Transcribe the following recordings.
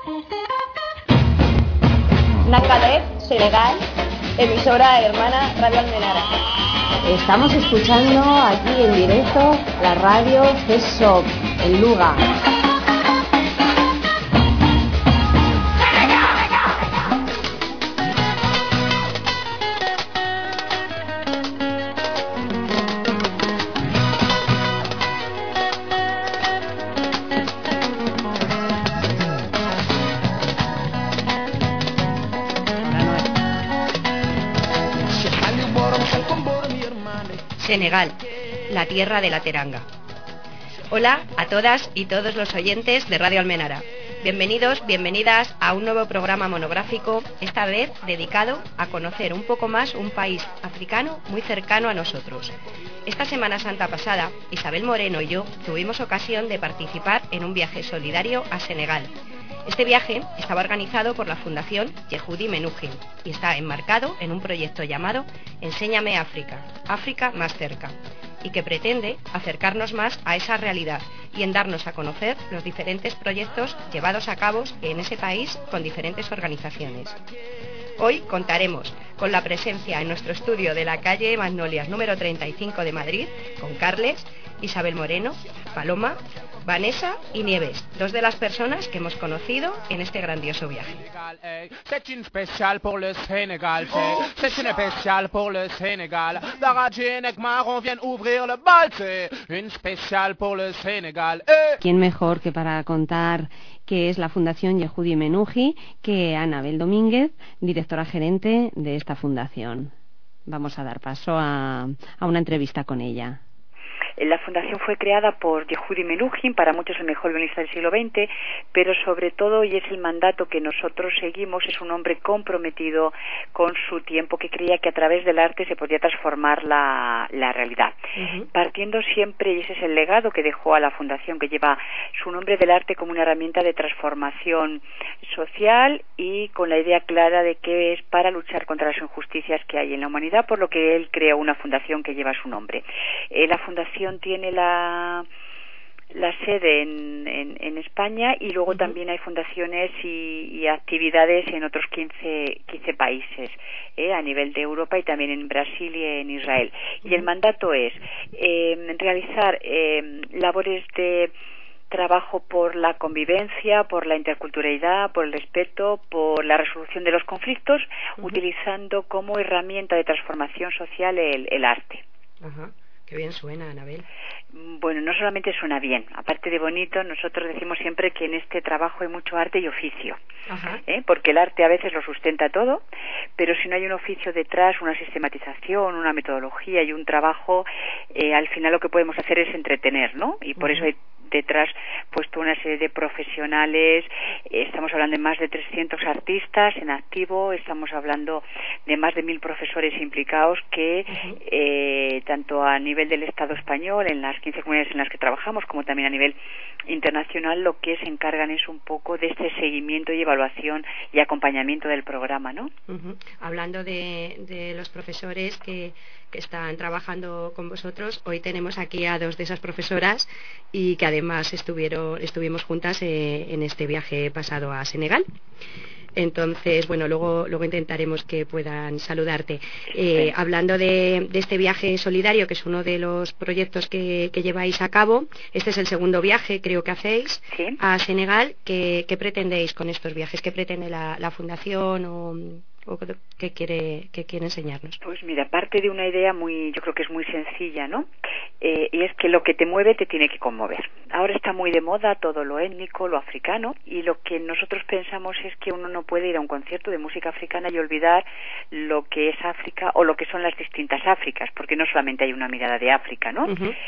Nacalet, Senegal, emisora hermana Radio Almenara. Estamos escuchando aquí en directo la radio GESOP en Luga. Senegal, la tierra de la teranga. Hola a todas y todos los oyentes de Radio Almenara. Bienvenidos, bienvenidas a un nuevo programa monográfico, esta vez dedicado a conocer un poco más un país africano muy cercano a nosotros. Esta Semana Santa pasada, Isabel Moreno y yo tuvimos ocasión de participar en un viaje solidario a Senegal. Este viaje estaba organizado por la Fundación Yehudi Menuhin y está enmarcado en un proyecto llamado Enséñame África, África más cerca, y que pretende acercarnos más a esa realidad y en darnos a conocer los diferentes proyectos llevados a cabo en ese país con diferentes organizaciones. Hoy contaremos con la presencia en nuestro estudio de la calle Magnolias número 35 de Madrid con Carles, Isabel Moreno, Paloma, Vanessa y Nieves, dos de las personas que hemos conocido en este grandioso viaje. C'est une spéciale pour le Sénégal, c'est une spéciale pour le Sénégal. Darajin et Maron viennent ouvrir le bal, c'est une spéciale pour le Sénégal. ¿Quién mejor que para contar qué es la Fundación Yehudi Menuhin que Anabel Domínguez, directora gerente de esta fundación? Vamos a dar paso a una entrevista con ella. La fundación fue creada por Yehudi Menuhin, para muchos el mejor violinista del siglo XX, pero sobre todo, y es el mandato que nosotros seguimos, es un hombre comprometido con su tiempo, que creía que a través del arte se podía transformar la realidad. Partiendo siempre, y ese es el legado que dejó a la fundación, que lleva su nombre, del arte como una herramienta de transformación social y con la idea clara de que es para luchar contra las injusticias que hay en la humanidad, por lo que él creó una fundación que lleva su nombre. La fundación tiene la sede en España y luego también hay fundaciones y actividades en otros 15 países a nivel de Europa y también en Brasil y en Israel. Y el mandato es realizar labores de trabajo por la convivencia, por la interculturalidad, por el respeto, por la resolución de los conflictos, utilizando como herramienta de transformación social el arte. Qué bien suena, Anabel. Bueno, no solamente suena bien, aparte de bonito, nosotros decimos siempre que en este trabajo hay mucho arte y oficio, porque el arte a veces lo sustenta todo, pero si no hay un oficio detrás, una sistematización, una metodología y un trabajo, al final lo que podemos hacer es entretener, ¿no? Y por eso hay detrás puesto una serie de profesionales, estamos hablando de más de 300 artistas en activo, estamos hablando de más de 1000 profesores implicados que tanto a nivel del Estado español, en las 15 comunidades en las que trabajamos, como también a nivel internacional, lo que se encargan es un poco de este seguimiento y evaluación y acompañamiento del programa, ¿no? Hablando de los profesores que están trabajando con vosotros, hoy tenemos aquí a dos de esas profesoras y que además estuvimos juntas en este viaje pasado a Senegal. Entonces, bueno, luego intentaremos que puedan saludarte. Hablando de este viaje solidario, que es uno de los proyectos que lleváis a cabo, este es el segundo viaje, creo que hacéis, a Senegal. ¿Qué pretendéis con estos viajes? ¿Qué pretende la Fundación o qué quiere enseñarnos? Pues mira, parte de una idea yo creo que es muy sencilla, ¿no? Y es que lo que te mueve te tiene que conmover. Ahora está muy de moda todo lo étnico, lo africano, y lo que nosotros pensamos es que uno no puede ir a un concierto de música africana y olvidar lo que es África o lo que son las distintas Áfricas, porque no solamente hay una mirada de África, ¿no?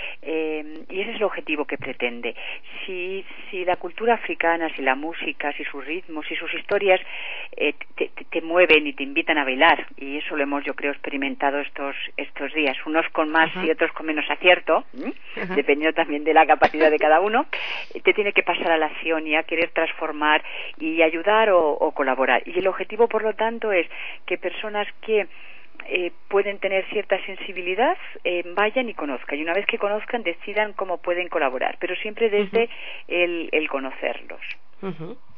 Y ese es el objetivo que pretende. Si la cultura africana, si la música, si sus ritmos, si sus historias te mueven y te invitan a bailar, y eso lo hemos, yo creo, experimentado estos días, unos con más y otros con menos acierto, dependiendo también de la capacidad de cada uno, te tiene que pasar a la acción y a querer transformar y ayudar o colaborar. Y el objetivo, por lo tanto, es que personas que pueden tener cierta sensibilidad, vayan y conozcan, y una vez que conozcan decidan cómo pueden colaborar, pero siempre desde el conocerlos.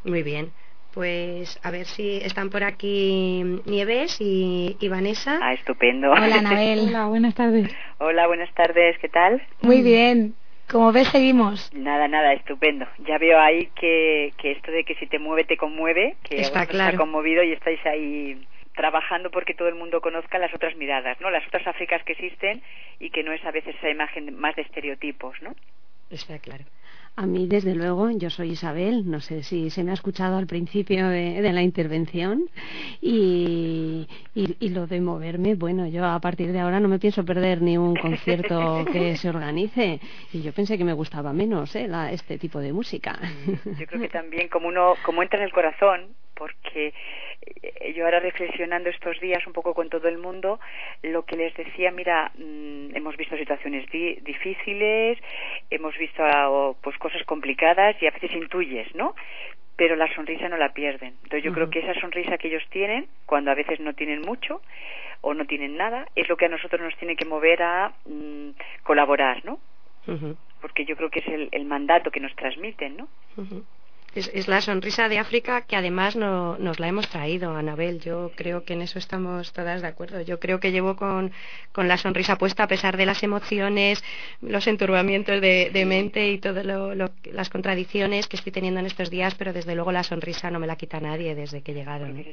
Muy bien. Pues a ver si están por aquí Nieves y Vanessa. Ah, estupendo. Hola, Anabel. Hola, buenas tardes. Hola, buenas tardes, ¿qué tal? Muy bien. Como ves, seguimos. Nada, estupendo. Ya veo ahí que esto de que si te mueve, te conmueve, que Está claro. Está conmovido y estáis ahí trabajando porque todo el mundo conozca las otras miradas, ¿no? Las otras Áfricas que existen y que no es a veces esa imagen más de estereotipos, ¿no? Está claro. A mí, desde luego, yo soy Isabel, no sé si se me ha escuchado al principio de la intervención, y lo de moverme, bueno, yo a partir de ahora no me pienso perder ni un concierto que se organice, y yo pensé que me gustaba menos este tipo de música. Yo creo que también como entra en el corazón, porque yo ahora reflexionando estos días un poco con todo el mundo, lo que les decía, mira, hemos visto situaciones difíciles, hemos visto pues cosas complicadas y a veces intuyes, ¿no? Pero la sonrisa no la pierden. Entonces yo creo que esa sonrisa que ellos tienen, cuando a veces no tienen mucho o no tienen nada, es lo que a nosotros nos tiene que mover a colaborar, ¿no? Porque yo creo que es el mandato que nos transmiten, ¿no? Es la sonrisa de África que además nos la hemos traído, Anabel. Yo creo que en eso estamos todas de acuerdo. Yo creo que llevo con la sonrisa puesta a pesar de las emociones, los enturbamientos de mente y todas las contradicciones que estoy teniendo en estos días, pero desde luego la sonrisa no me la quita nadie desde que he llegado, ¿no?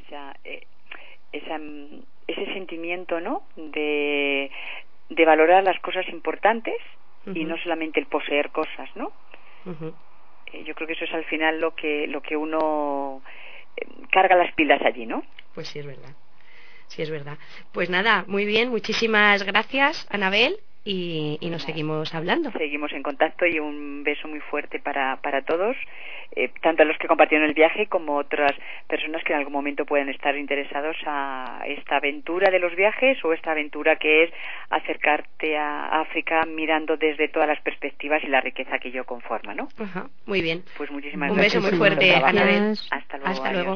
Ese sentimiento, ¿no?, de valorar las cosas importantes y no solamente el poseer cosas, ¿no? Yo creo que eso es al final lo que uno carga las pilas allí, ¿no? Pues sí, es verdad. Sí, es verdad. Pues nada, muy bien, muchísimas gracias, Anabel, y nos seguimos hablando. Seguimos en contacto y un beso muy fuerte para todos, tanto a los que compartieron el viaje como otras personas que en algún momento pueden estar interesados a esta aventura de los viajes o esta aventura que es acercarte a África mirando desde todas las perspectivas y la riqueza que ello conforma, ¿no? Ajá, muy bien. Pues muchísimas un gracias. beso muy fuerte, Anabel. Hasta luego. Hasta luego.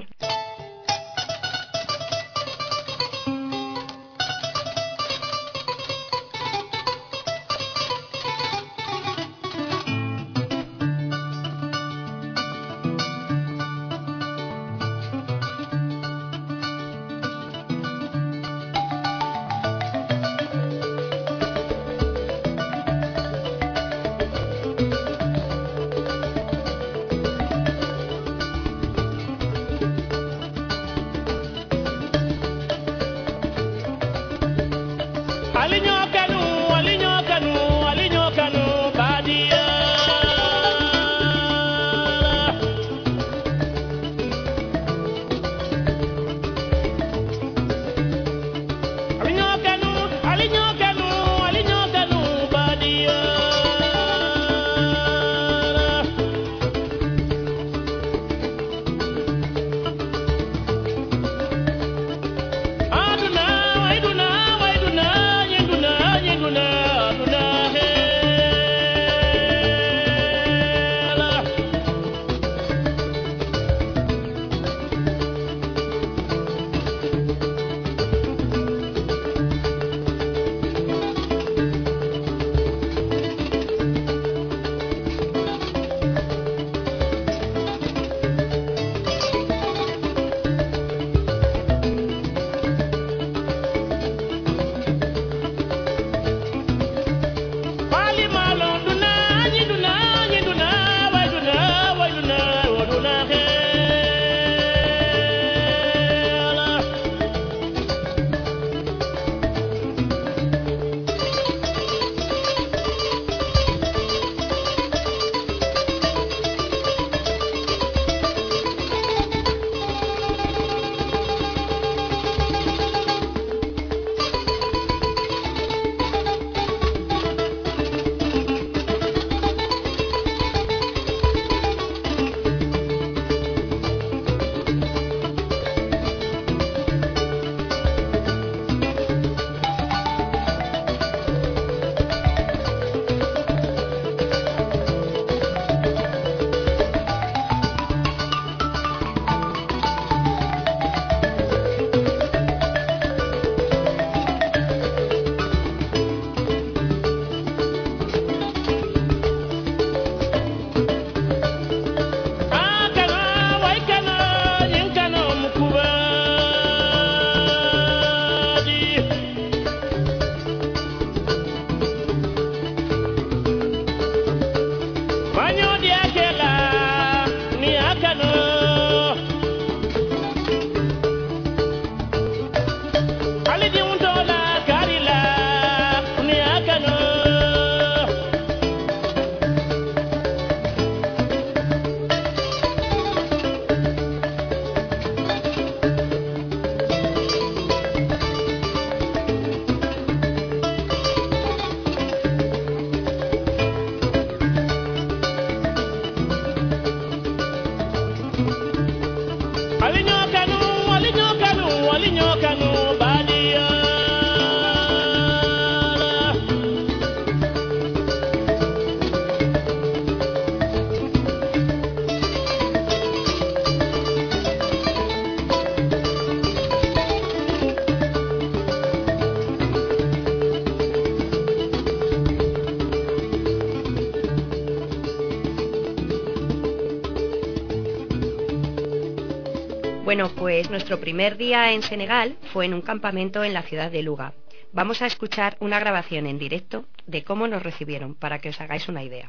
Bueno, pues nuestro primer día en Senegal fue en un campamento en la ciudad de Louga. Vamos a escuchar una grabación en directo de cómo nos recibieron, para que os hagáis una idea.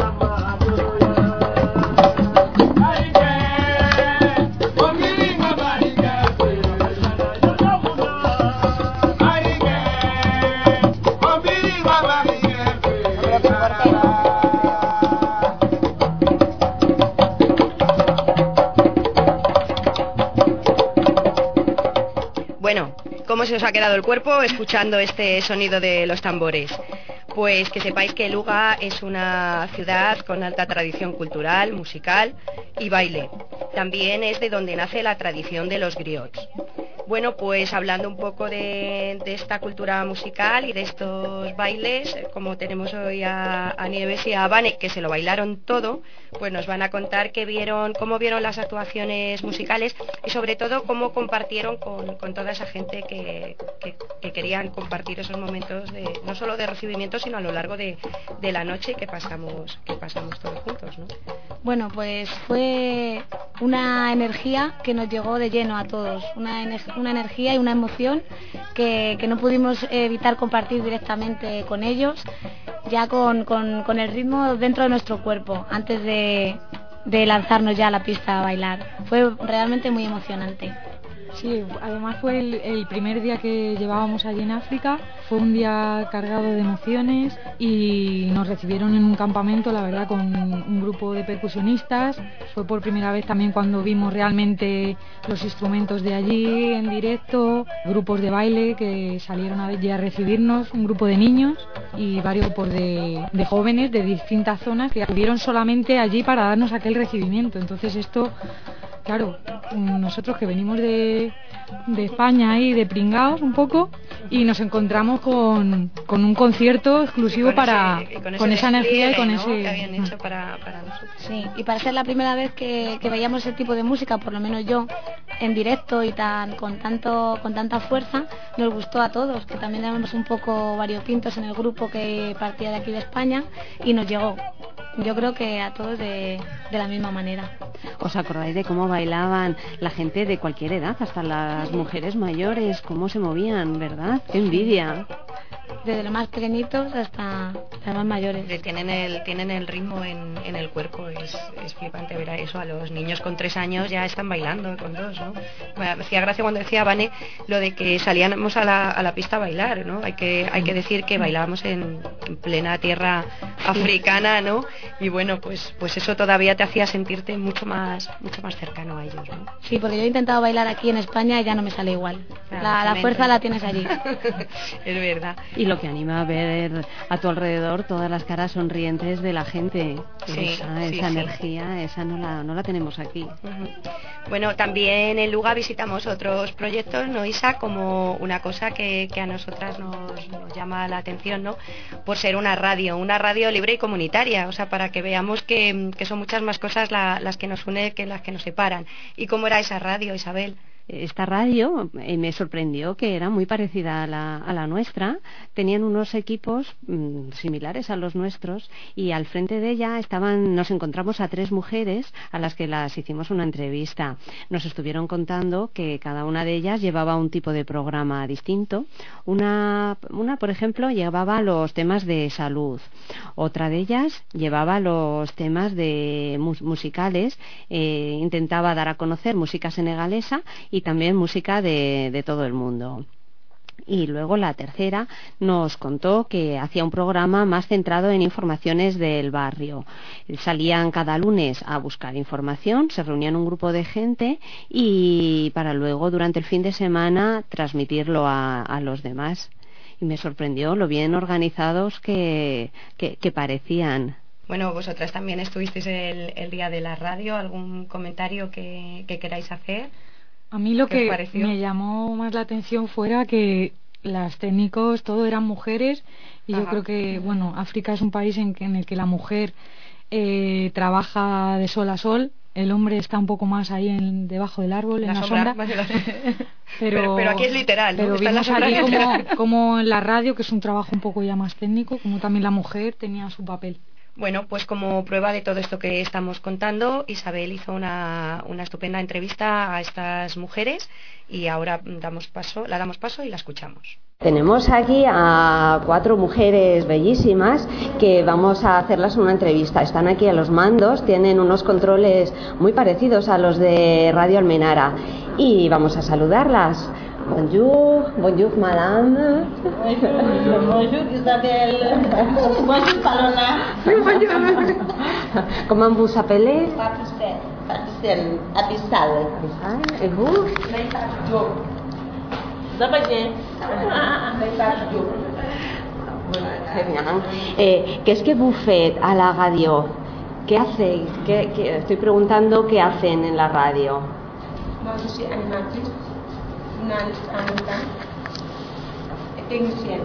Bueno, ¿cómo se os ha quedado el cuerpo escuchando este sonido de los tambores? Pues que sepáis que Louga es una ciudad con alta tradición cultural, musical y baile. También es de donde nace la tradición de los griots. Bueno, pues hablando un poco de esta cultura musical y de estos bailes, como tenemos hoy a Nieves y a Vane, que se lo bailaron todo, pues nos van a contar cómo vieron las actuaciones musicales y sobre todo cómo compartieron con toda esa gente que querían compartir esos momentos no solo de recibimiento, sino a lo largo de la noche que pasamos todos juntos, ¿no? Bueno, pues fue una energía que nos llegó de lleno a todos, una energía y una emoción que no pudimos evitar compartir directamente con ellos, ya con el ritmo dentro de nuestro cuerpo, antes de lanzarnos ya a la pista a bailar. Fue realmente muy emocionante. Sí, además fue el primer día que llevábamos allí en África, fue un día cargado de emociones y nos recibieron en un campamento, la verdad, con un grupo de percusionistas. Fue por primera vez también cuando vimos realmente los instrumentos de allí en directo, grupos de baile que salieron allí a recibirnos, un grupo de niños y varios grupos de jóvenes de distintas zonas que acudieron solamente allí para darnos aquel recibimiento. Entonces esto, claro, nosotros que venimos de España y de pringaos un poco, y nos encontramos con un concierto exclusivo con esa energía y con ese que habían hecho para nosotros. Sí, y para ser la primera vez que veíamos ese tipo de música, por lo menos yo, en directo y con tanta fuerza, nos gustó a todos, que también éramos un poco variopintos en el grupo que partía de aquí de España, y nos llegó. Yo creo que a todos de la misma manera. ¿Os acordáis de cómo bailaban la gente de cualquier edad, hasta las mujeres mayores, cómo se movían, verdad? ¡Qué envidia! Desde los más pequeñitos hasta los más mayores. Tienen el ritmo en el cuerpo, es flipante ver eso. A los niños con 3 años ya están bailando con 2, ¿no? Me hacía gracia cuando decía Vane lo de que salíamos a la pista a bailar, ¿no? Hay que decir que bailábamos en plena tierra africana, ¿no? Y bueno, pues eso todavía te hacía sentirte mucho más cercano a ellos, ¿no? Sí, porque yo he intentado bailar aquí en España y ya no me sale igual. La fuerza la tienes allí. Es verdad. Y lo que anima a ver a tu alrededor todas las caras sonrientes de la gente. Sí, esa energía, esa no la tenemos aquí. Bueno, también en Louga visitamos otros proyectos, ¿no, Isa? Como una cosa que a nosotras nos llama la atención, ¿no? Por ser una radio libre y comunitaria, o sea, para que veamos que son muchas más cosas las que nos unen que las que nos separan. ¿Y cómo era esa radio, Isabel? Esta radio me sorprendió que era muy parecida a la nuestra. Tenían unos equipos similares a los nuestros y al frente de ella nos encontramos a 3 mujeres a las que las hicimos una entrevista. Nos estuvieron contando que cada una de ellas llevaba un tipo de programa distinto. Una por ejemplo, llevaba los temas de salud. Otra de ellas llevaba los temas de musicales. Intentaba dar a conocer música senegalesa y también música de todo el mundo. Y luego la tercera nos contó que hacía un programa más centrado en informaciones del barrio. Salían cada lunes a buscar información, se reunían un grupo de gente y para luego durante el fin de semana transmitirlo a los demás. Y me sorprendió lo bien organizados que parecían. Bueno, vosotras también estuvisteis el día de la radio. ¿Algún comentario que queráis hacer? A mí lo que me llamó más la atención fuera que las técnicos todo eran mujeres y yo creo que, bueno, África es un país en el que la mujer trabaja de sol a sol, el hombre está un poco más ahí debajo del árbol, en la sombra. Pero aquí es literal, ¿no? Pero vimos allí como en la radio, que es un trabajo un poco ya más técnico, como también la mujer tenía su papel. Bueno, pues como prueba de todo esto que estamos contando, Isabel hizo una estupenda entrevista a estas mujeres y ahora la damos paso y la escuchamos. Tenemos aquí a 4 mujeres bellísimas que vamos a hacerlas una entrevista. Están aquí a los mandos, tienen unos controles muy parecidos a los de Radio Almenara y vamos a saludarlas. Bonjour, bonjour madame. Bonjour Isabelle. Bonjour Paloma. Bonjour. Comment vous appelez? Patricia Abissal. Et vous? Ça va bien. Très bien. Qu'est-ce que vous faites à la radio? ¿Qué hacéis? Estoy preguntando qué hacen en la radio. Moi, je suis animatrice, journaliste en même temps et technicienne.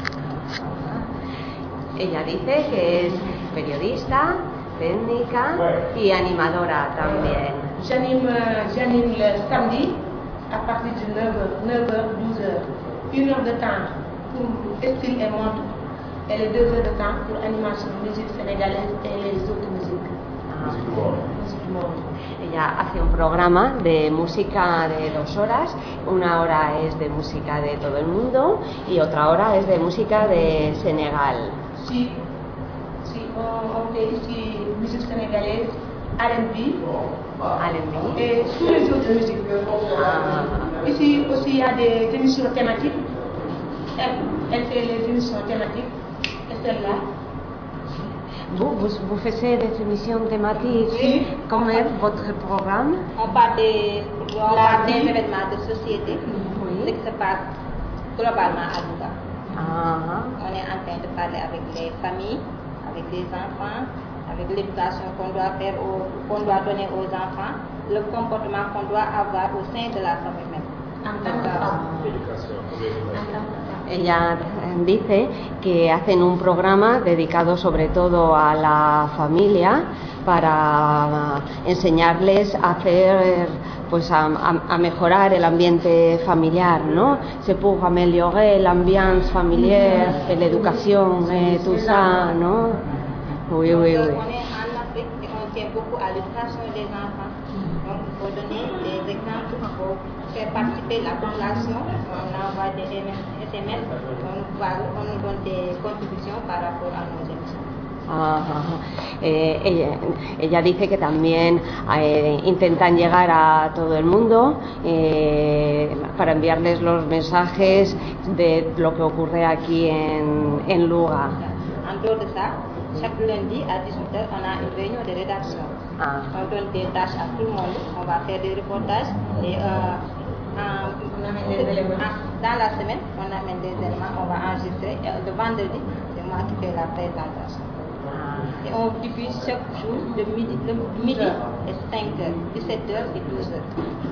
Ella dice que es periodista, técnica y animadora también. J'anime le samedi à partir de 9h, 12h. 1 heure de temps pour style et mode et les 2 heures de temps pour animation, musique sénégalaise et les autres musiques. Musique du monde. Ella hace un programa de música de 2 horas, 1 hora es de música de todo el mundo y otra hora es de música de Senegal. Si on fait ici musique sénégalaise, R&B et tous les autres musiques. Ici aussi il y a des émissions thématiques. Elle fait les émissions thématiques et celle-là. Vous faites des émissions thématiques? Oui. Comment est votre programme? On parle des événements de société, ce qui se passe globalement à Louga. On est en train de parler avec les familles, avec les enfants, avec l'éducation qu'on doit faire, qu'on doit donner aux enfants, le comportement qu'on doit avoir au sein de la famille même. Ella dice que hacen un programa dedicado sobre todo a la familia para enseñarles a hacer, pues a mejorar el ambiente familiar, ¿no? C'est pour améliorer l'ambiance familière et l'éducation et tout ça, ¿no? Oui, oui, oui. On est en Afrique et on tient beaucoup à l'éducation des enfants. Donc il faut donner des exemples pour faire participer la population. On envoie des SMS, on nous donne des contributions par rapport à nos émissions. Ella dice que también intentan llegar a todo el mundo para enviarles los mensajes de lo que ocurre aquí en Louga. En dehors de ça, chaque lundi à 18h, on a une réunion de rédaction. On donne des tâches à tout le monde. On va faire des reportages et dans la semaine, on amène des éléments, on va enregistrer. Le vendredi, c'est moi qui fais la présentation. Et on diffuse chaque jour de midi et 5h, 17h et 12h.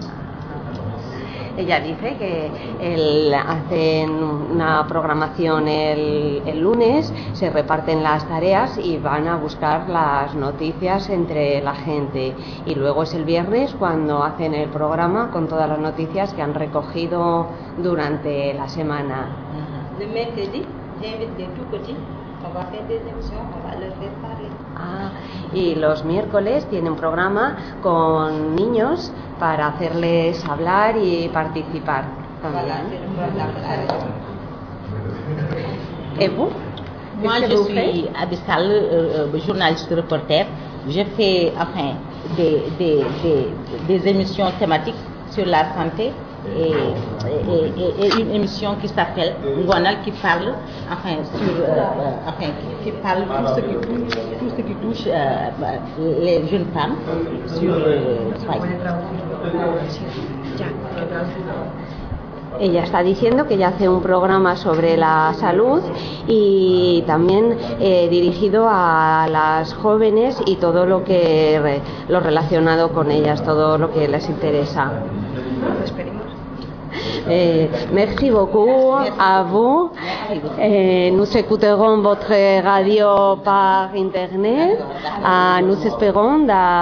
Ella dice que hacen una programación el lunes, se reparten las tareas y van a buscar las noticias entre la gente. Y luego es el viernes cuando hacen el programa con todas las noticias que han recogido durante la semana. Le mercredi, j'invite des tout petits. On va faire des émissions, on va leur faire parler. Y los miércoles tiene un programa con niños para hacerles hablar y participar también. Et vous? Moi, je suis Abissal, journaliste reporter. Je fais des émissions thématiques sur la santé et une émission qui s'appelle Ngonal qui parle qui parle tout ce qui touche les jeunes femmes sur Ella está diciendo que ella hace un programa sobre la salud y también dirigido a las jóvenes y todo lo relacionado con ellas, todo lo que les interesa. Nos despedimos. Merci beaucoup à vous. Nous écouterons votre radio par Internet. Nous espérons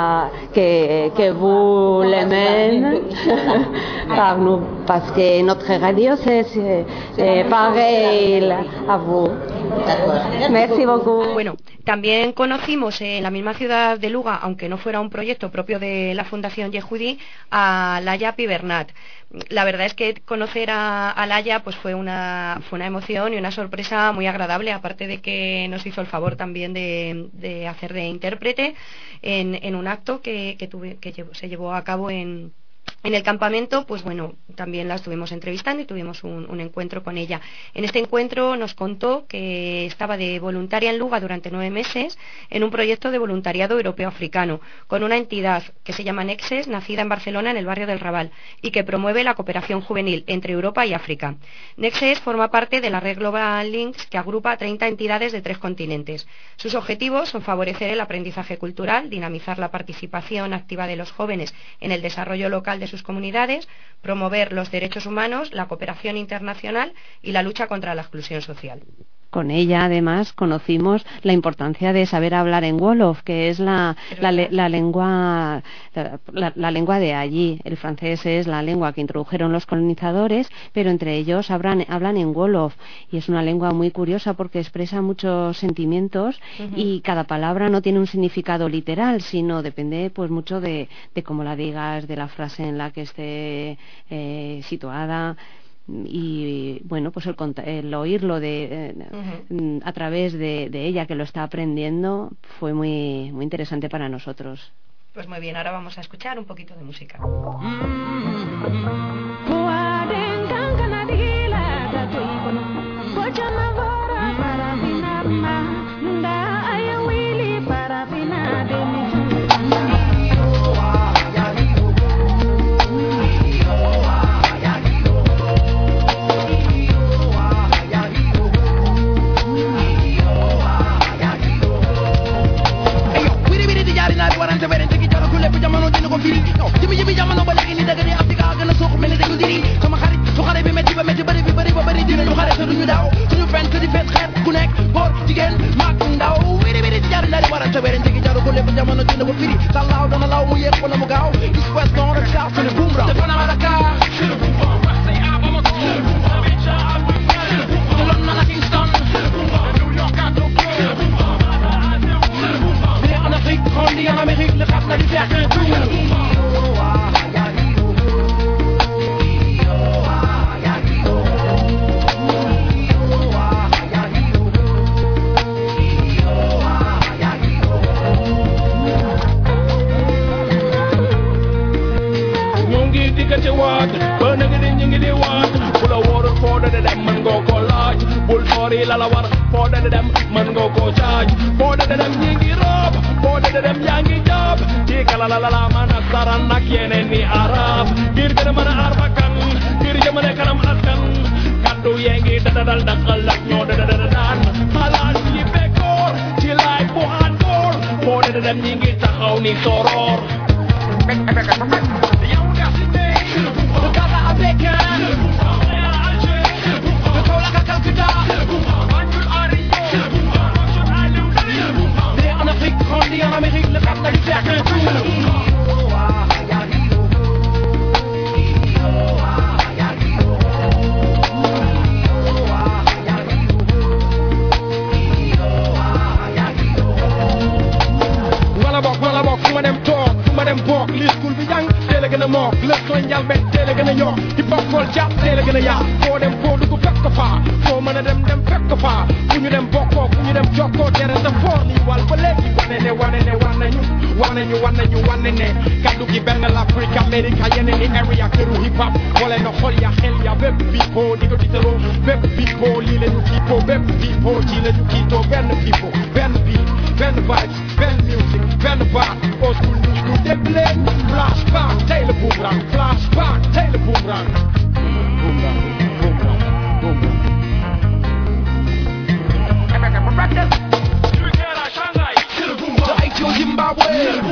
que vous l'aimez par nous, parce que notre radio c'est pareil a vous. Merci beaucoup. Bueno, también conocimos en la misma ciudad de Luga, aunque no fuera un proyecto propio de la Fundación Yehudi, a Laia Pibernat. La verdad es que conocer a Laia pues fue una emoción y una sorpresa muy agradable, aparte de que nos hizo el favor también de hacer de intérprete en un acto que se llevó a cabo en el campamento. Pues bueno, también la estuvimos entrevistando y tuvimos un encuentro con ella. En este encuentro nos contó que estaba de voluntaria en Luga durante 9 meses en un proyecto de voluntariado europeo-africano con una entidad que se llama Nexes, nacida en Barcelona en el barrio del Raval y que promueve la cooperación juvenil entre Europa y África. Nexes forma parte de la red Global Links, que agrupa a 30 entidades de 3 continentes. Sus objetivos son favorecer el aprendizaje cultural, dinamizar la participación activa de los jóvenes en el desarrollo local de sus comunidades, promover los derechos humanos, la cooperación internacional y la lucha contra la exclusión social. Con ella, además, conocimos la importancia de saber hablar en Wolof, que es la lengua de allí. El francés es la lengua que introdujeron los colonizadores, pero entre ellos hablan en Wolof, y es una lengua muy curiosa porque expresa muchos sentimientos y cada palabra no tiene un significado literal, sino depende pues mucho de cómo la digas, de la frase en la que esté situada. Y bueno, pues el oírlo a través de ella, que lo está aprendiendo, fue muy interesante para nosotros. Pues muy bien, ahora vamos a escuchar un poquito de música.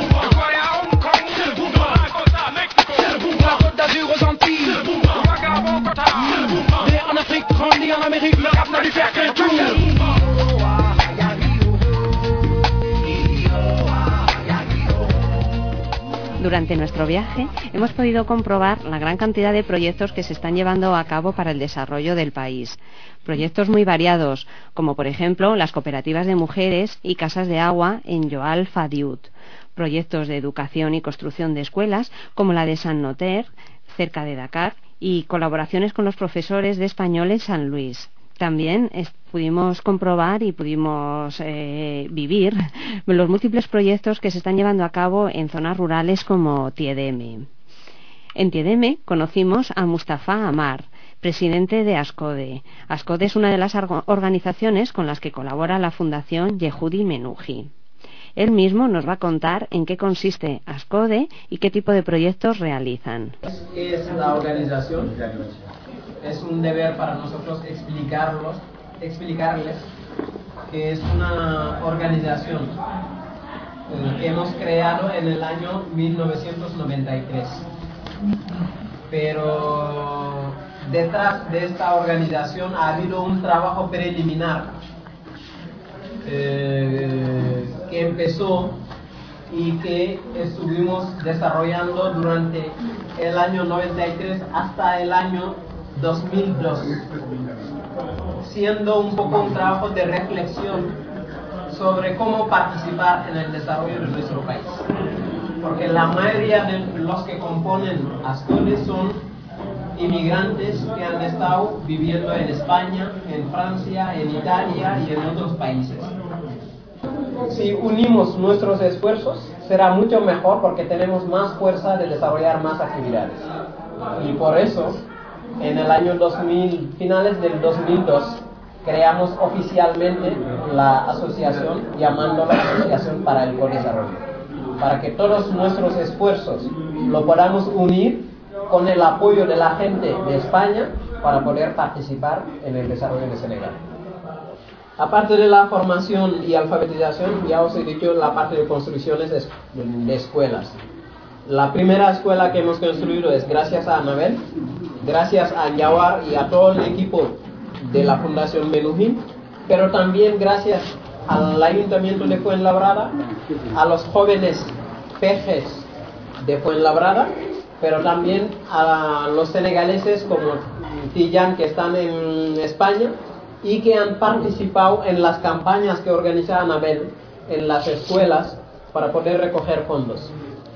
Zimbabwe, Côte d'Azur aux Antilles, Vagabond Durante nuestro viaje hemos podido comprobar la gran cantidad de proyectos que se están llevando a cabo para el desarrollo del país. Proyectos muy variados, como por ejemplo las cooperativas de mujeres y casas de agua en Joal Fadiut. Proyectos de educación y construcción de escuelas, como la de Sant Noter, cerca de Dakar, y colaboraciones con los profesores de español en San Luis. También pudimos comprobar y pudimos vivir los múltiples proyectos que se están llevando a cabo en zonas rurales como Tiedeme. En Tiedeme conocimos a Mustafa Amar, presidente de ASCODE. ASCODE es una de las organizaciones con las que colabora la Fundación Yehudi Menuhi. Él mismo nos va a contar en qué consiste ASCODE y qué tipo de proyectos realizan. ¿Qué es la organización? Es un deber para nosotros explicarles que es una organización que hemos creado en el año 1993. Pero detrás de esta organización ha habido un trabajo preliminar que empezó y que estuvimos desarrollando durante el año 93 hasta el año 2002, siendo un poco un trabajo de reflexión sobre cómo participar en el desarrollo de nuestro país, porque la mayoría de los que componen ASCODE son inmigrantes que han estado viviendo en España, en Francia, en Italia y en otros países. Si unimos nuestros esfuerzos será mucho mejor porque tenemos más fuerza de desarrollar más actividades. Y por eso, en el año 2000, finales del 2002, creamos oficialmente la asociación, llamándola Asociación para el Co-Desarrollo, para que todos nuestros esfuerzos lo podamos unir con el apoyo de la gente de España para poder participar en el desarrollo de Senegal. Aparte de la formación y alfabetización, ya os he dicho la parte de construcciones de escuelas. La primera escuela que hemos construido es gracias a Anabel, gracias a Yawar y a todo el equipo de la Fundación Menuhi, pero también gracias al Ayuntamiento de Fuenlabrada, a los jóvenes pejes de Fuenlabrada, pero también a los senegaleses como Tijan, que están en España y que han participado en las campañas que organiza Anabel en las escuelas para poder recoger fondos.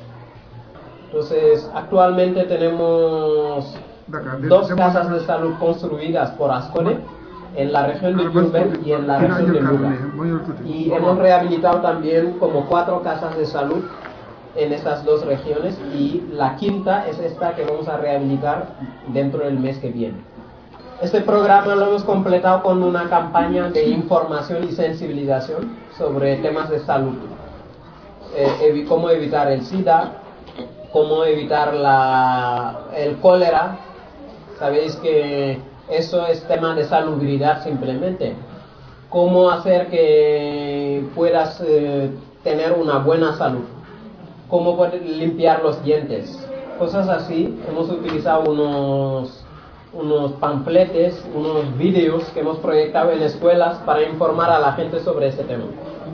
Entonces, actualmente tenemos 2 casas de salud construidas por ASCODE en la región de Diourbel y en la región de Louga. Y hemos rehabilitado también como 4 casas de salud en estas 2 regiones, y la quinta es esta que vamos a rehabilitar dentro del mes que viene. Este programa lo hemos completado con una campaña de información y sensibilización sobre temas de salud. Cómo evitar el SIDA, cómo evitar el cólera. Sabéis que eso es tema de salubridad simplemente. Cómo hacer que puedas tener una buena salud. Cómo poder limpiar los dientes. Cosas así. Hemos utilizado unos panfletes, unos vídeos que hemos proyectado en escuelas para informar a la gente sobre ese tema.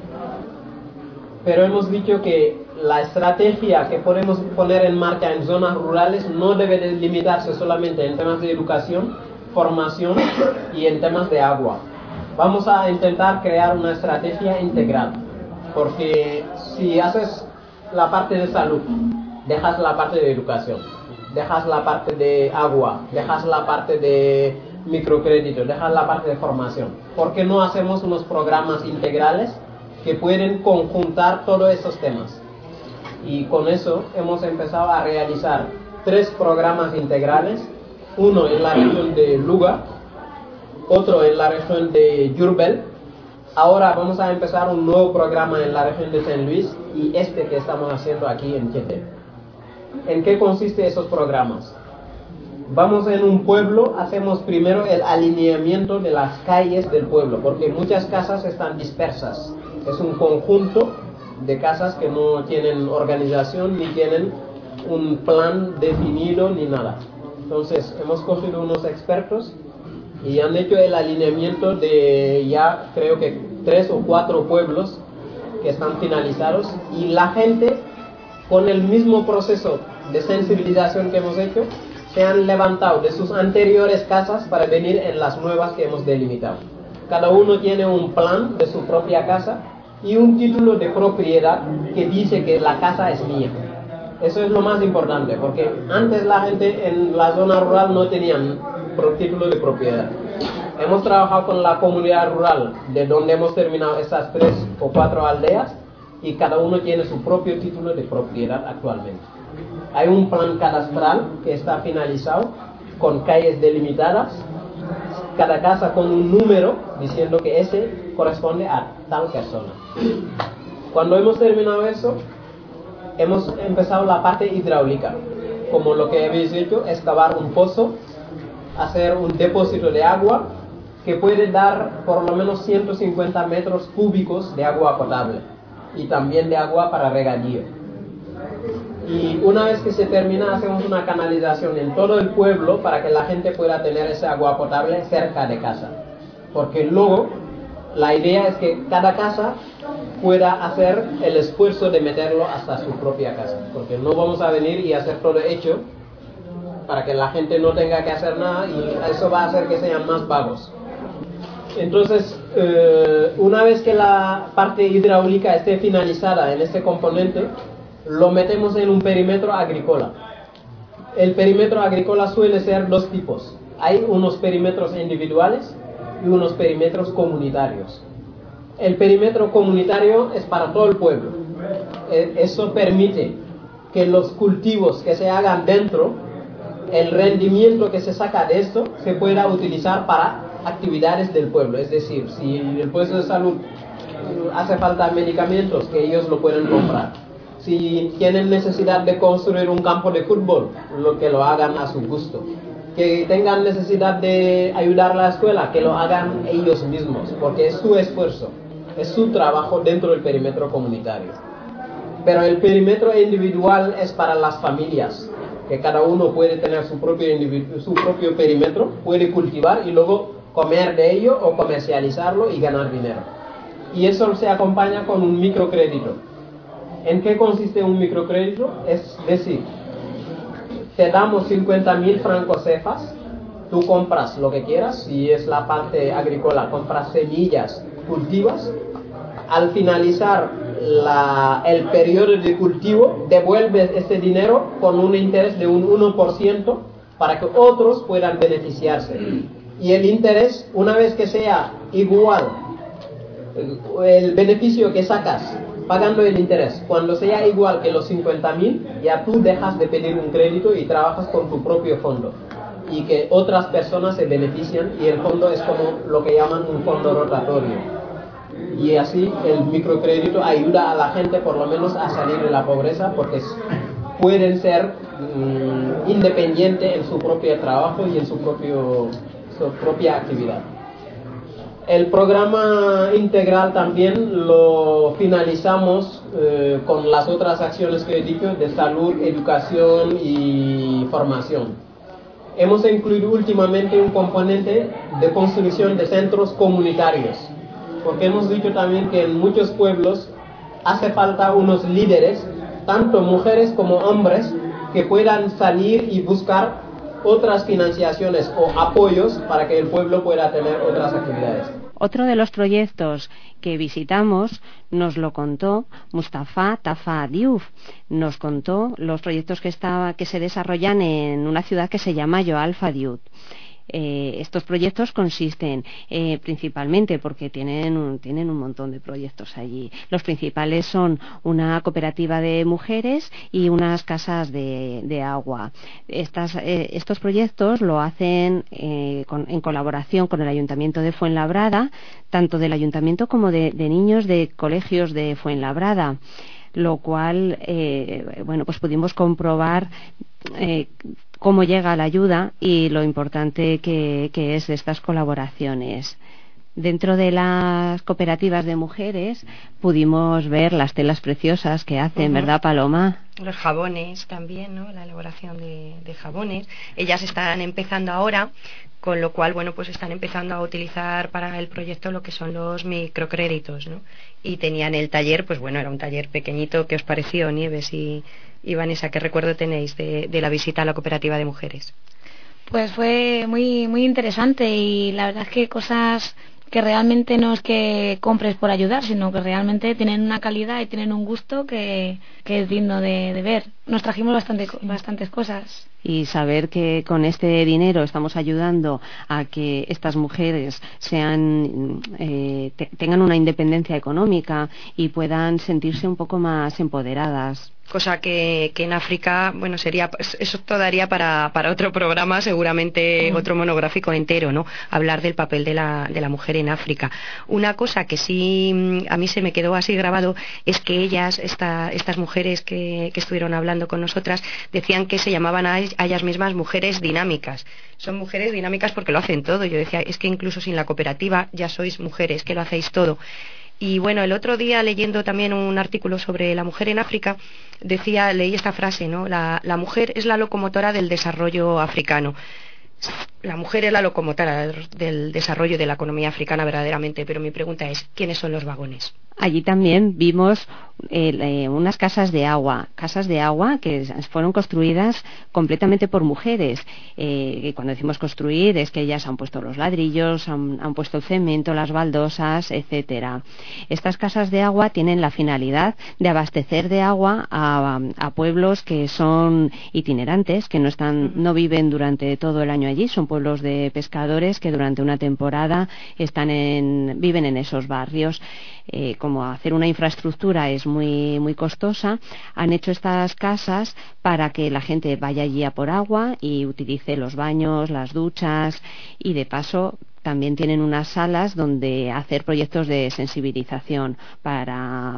Pero hemos dicho que la estrategia que podemos poner en marcha en zonas rurales no debe de limitarse solamente en temas de educación, formación y en temas de agua. Vamos a intentar crear una estrategia integral, porque si haces la parte de salud, dejas la parte de educación, dejas la parte de agua, dejas la parte de microcrédito, dejas la parte de formación. ¿Por qué no hacemos unos programas integrales que pueden conjuntar todos esos temas? Y con eso hemos empezado a realizar 3 programas integrales, uno en la región de Louga, otro en la región de Diourbel. Ahora vamos a empezar un nuevo programa en la región de San Luis y este que estamos haciendo aquí en Quete. ¿En qué consiste esos programas? Vamos en un pueblo, hacemos primero el alineamiento de las calles del pueblo, porque muchas casas están dispersas. Es un conjunto de casas que no tienen organización ni tienen un plan definido ni nada. Entonces hemos cogido unos expertos y han hecho el alineamiento de ya creo que 3 o 4 pueblos que están finalizados, y la gente con el mismo proceso de sensibilización que hemos hecho, se han levantado de sus anteriores casas para venir en las nuevas que hemos delimitado. Cada uno tiene un plan de su propia casa y un título de propiedad que dice que la casa es mía. Eso es lo más importante, porque antes la gente en la zona rural no tenían título de propiedad. Hemos trabajado con la comunidad rural, de donde hemos terminado esas 3 o 4 aldeas, y cada uno tiene su propio título de propiedad actualmente. Hay un plan cadastral que está finalizado, con calles delimitadas, cada casa con un número diciendo que ese corresponde a tal persona. Cuando hemos terminado eso, hemos empezado la parte hidráulica, como lo que habéis hecho, excavar un pozo, hacer un depósito de agua que puede dar por lo menos 150 metros cúbicos de agua potable y también de agua para regadío. Y una vez que se termina, hacemos una canalización en todo el pueblo para que la gente pueda tener ese agua potable cerca de casa, porque luego la idea es que cada casa pueda hacer el esfuerzo de meterlo hasta su propia casa, porque no vamos a venir y hacer todo hecho para que la gente no tenga que hacer nada, y eso va a hacer que sean más vagos. Entonces, una vez que la parte hidráulica esté finalizada en este componente, lo metemos en un perímetro agrícola. El perímetro agrícola suele ser 2 tipos. Hay unos perímetros individuales y unos perímetros comunitarios. El perímetro comunitario es para todo el pueblo. Eso permite que los cultivos que se hagan dentro, el rendimiento que se saca de esto, se pueda utilizar para actividades del pueblo. Es decir, si el puesto de salud hace falta medicamentos, que ellos lo pueden comprar. Si tienen necesidad de construir un campo de fútbol, que lo hagan a su gusto. Que tengan necesidad de ayudar a la escuela, que lo hagan ellos mismos, porque es su esfuerzo, es su trabajo dentro del perímetro comunitario. Pero el perímetro individual es para las familias, que cada uno puede tener su propio perímetro, puede cultivar y luego comer de ello o comercializarlo y ganar dinero. Y eso se acompaña con un microcrédito. ¿En qué consiste un microcrédito? Es decir, te damos 50.000 francos cefas, tú compras lo que quieras, si es la parte agrícola, compras semillas, cultivas. Al finalizar el periodo de cultivo, devuelves ese dinero con un interés de un 1% para que otros puedan beneficiarse. Y el interés, una vez que sea igual, el beneficio que sacas pagando el interés, cuando sea igual que los 50.000, ya tú dejas de pedir un crédito y trabajas con tu propio fondo, y que otras personas se benefician, y el fondo es como lo que llaman un fondo rotatorio. Y así el microcrédito ayuda a la gente por lo menos a salir de la pobreza, porque pueden ser independientes en su propio trabajo y en su propia actividad. El programa integral también lo finalizamos con las otras acciones que he dicho de salud, educación y formación. Hemos incluido últimamente un componente de construcción de centros comunitarios, porque hemos dicho también que en muchos pueblos hace falta unos líderes, tanto mujeres como hombres, que puedan salir y buscar otras financiaciones o apoyos para que el pueblo pueda tener otras actividades. Otro de los proyectos que visitamos nos lo contó Mustafa Tafa Diouf. Nos contó los proyectos que se desarrollan en una ciudad que se llama Joal Fadiouth. Estos proyectos consisten principalmente, porque tienen un montón de proyectos allí. Los principales son una cooperativa de mujeres y unas casas de agua. Estos proyectos lo hacen en colaboración con el Ayuntamiento de Fuenlabrada, tanto del Ayuntamiento como de niños de colegios de Fuenlabrada, lo cual pues pudimos comprobar cómo llega la ayuda y lo importante que es de estas colaboraciones. Dentro de las cooperativas de mujeres pudimos ver las telas preciosas que hacen, ¿verdad, Paloma? Los jabones también, ¿no? La elaboración de jabones. Ellas están empezando ahora, con lo cual, bueno, pues están empezando a utilizar para el proyecto lo que son los microcréditos, ¿no? Y tenían el taller, pues bueno, era un taller pequeñito. ¿Qué os pareció, Nieves y Vanessa? ¿Qué recuerdo tenéis de la visita a la cooperativa de mujeres? Pues fue muy, muy interesante, y la verdad es que cosas que realmente no es que compres por ayudar, sino que realmente tienen una calidad y tienen un gusto que es digno de ver. Nos trajimos bastantes cosas. Y saber que con este dinero estamos ayudando a que estas mujeres sean tengan una independencia económica y puedan sentirse un poco más empoderadas. Cosa que en África, bueno, sería, eso daría para otro programa, seguramente otro monográfico entero, ¿no? Hablar del papel de la mujer en África. Una cosa que sí a mí se me quedó así grabado es que ellas, estas mujeres que estuvieron hablando con nosotras, decían que se llamaban a ellas mismas mujeres dinámicas. Son mujeres dinámicas porque lo hacen todo. Yo decía, es que incluso sin la cooperativa ya sois mujeres, que lo hacéis todo. Y bueno, el otro día, leyendo también un artículo sobre la mujer en África, leí esta frase, ¿no? La mujer es la locomotora del desarrollo africano. La mujer es la locomotora del desarrollo de la economía africana verdaderamente, pero mi pregunta es, ¿quiénes son los vagones? Allí también vimos unas casas de agua que fueron construidas completamente por mujeres. Y cuando decimos construir es que ellas han puesto los ladrillos, han puesto el cemento, las baldosas, etcétera. Estas casas de agua tienen la finalidad de abastecer de agua a pueblos que son itinerantes, que no viven durante todo el año allí, son pueblos de pescadores que durante una temporada viven en esos barrios. Como hacer una infraestructura es muy, muy costosa, han hecho estas casas para que la gente vaya allí a por agua y utilice los baños, las duchas, y de paso también tienen unas salas donde hacer proyectos de sensibilización para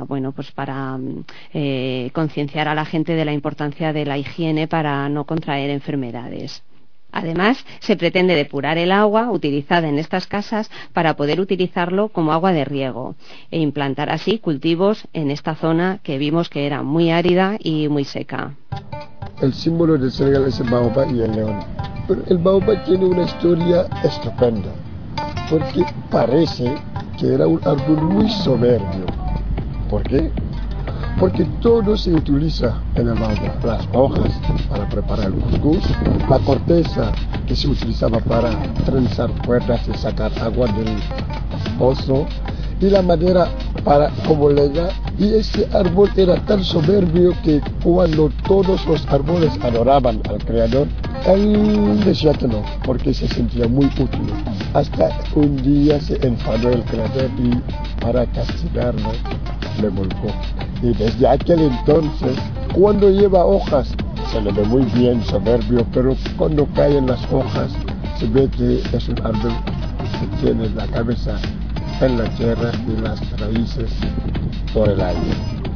concienciar a la gente de la importancia de la higiene para no contraer enfermedades. Además, se pretende depurar el agua utilizada en estas casas para poder utilizarlo como agua de riego e implantar así cultivos en esta zona que vimos que era muy árida y muy seca. El símbolo de Senegal es el baobab y el león. Pero el baobab tiene una historia estupenda, porque parece que era un árbol muy soberbio. ¿Por qué? Porque todo se utiliza en el baobab. Las hojas para preparar el cuscús, la corteza que se utilizaba para trenzar cuerdas y sacar agua del pozo, y la madera como leña. Y ese árbol era tan soberbio que cuando todos los árboles adoraban al creador, él decía que no, porque se sentía muy útil. Hasta un día se enfadó el creador y para castigarlo le volcó. Y desde aquel entonces, cuando lleva hojas, se le ve muy bien, soberbio, pero cuando caen las hojas, se ve que es un árbol que tiene la cabeza en la tierra y las raíces por el aire.